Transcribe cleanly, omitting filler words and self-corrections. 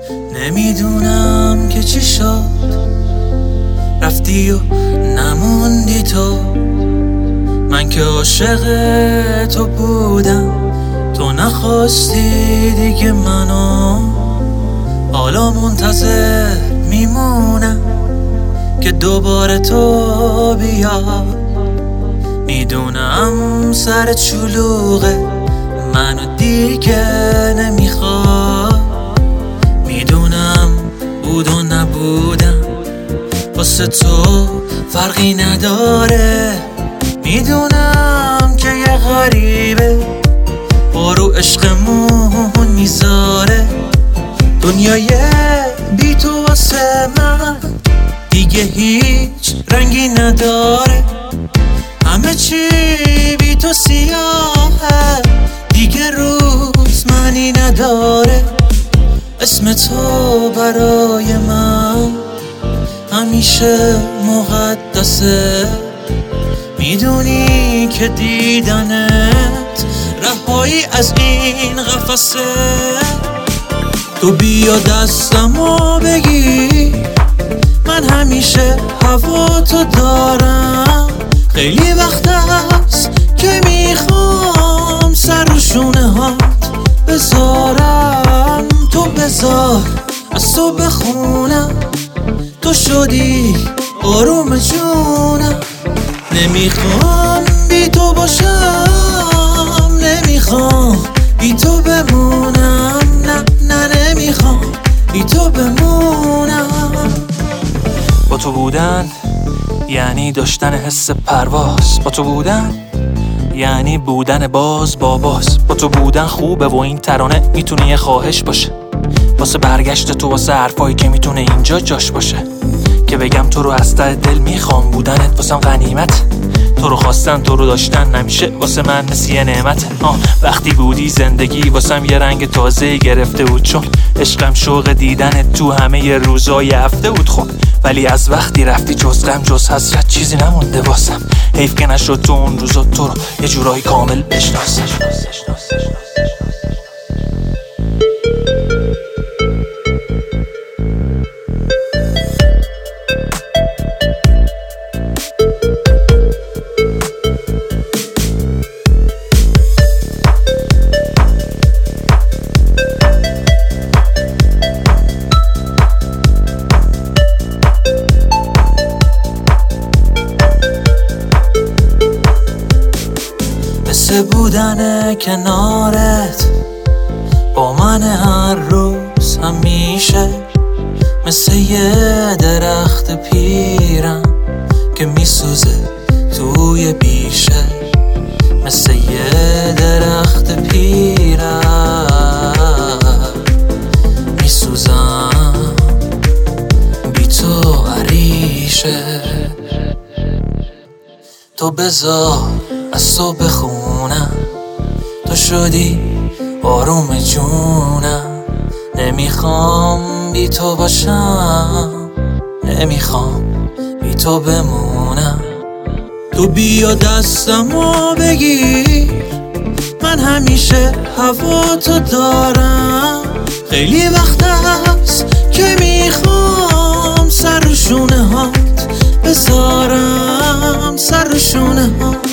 نمیدونم که چی شد، رفتی و نموندی تو. من که عاشق تو بودم، تو نخواستی دیگه منو. حالا منتظر میمونم که دوباره تو بیا. میدونم سر چلوغه منو دیگه نمیخواد. میدونم بود و نبودم واسه تو فرقی نداره. میدونم که یه غریبه بارو عشقمون میذاره. دنیای بی تو واسه من دیگه هیچ رنگی نداره. همه چی بی تو سیاهه، دیگه روز معنی نداره. اسم تو برای من همیشه مقدسه. میدونی که دیدنت رهایی از این قفسه. تو بیا دستمو بگیر، من همیشه هوا تو دارم. خیلی وقت هست که میخوام سر و شونه هات بذارم. تو بذار از تو بخونم، تو شدی آروم جونم. نمیخوام بی تو باشم، نمیخوام بی تو بمونم. نه نمیخوام بی تو بمونم. با تو بودن یعنی داشتن حس پرواز. با تو بودن یعنی بودن باز با باز. با تو بودن خوبه و این ترانه میتونه یه خواهش باشه واسه برگشت تو، واسه حرفایی که میتونه اینجا جاش باشه. که بگم تو رو از ته دل میخوام، بودنت واسم غنیمت. تو رو خواستن تو رو داشتن نمیشه واسه من مثل یه نعمت. وقتی بودی زندگی واسم یه رنگ تازه گرفته بود، چون عشقم شوق دیدنت تو همه ی روزای هفته بود. خب ولی از وقتی رفتی جز غم جز حسرت چیزی نمونده واسم. حیف که نشد تو اون روزا تو رو یه جورایی کامل بشناسم. مثل بودن کنارت با من هر روز همیشه. مثل یه درخت پیرم که میسوزه توی بیشه. مثل یه درخت پیرم میسوزم بی تو عریشه. تو بذار از تو بخونم، تو شدی آروم جونم. نمیخوام بی تو باشم، نمیخوام بی تو بمونم. تو بیا دستمو بگیر، من همیشه هوا تو دارم. خیلی وقت هست که میخوام سر و شونه هات بذارم. سر و شونه هات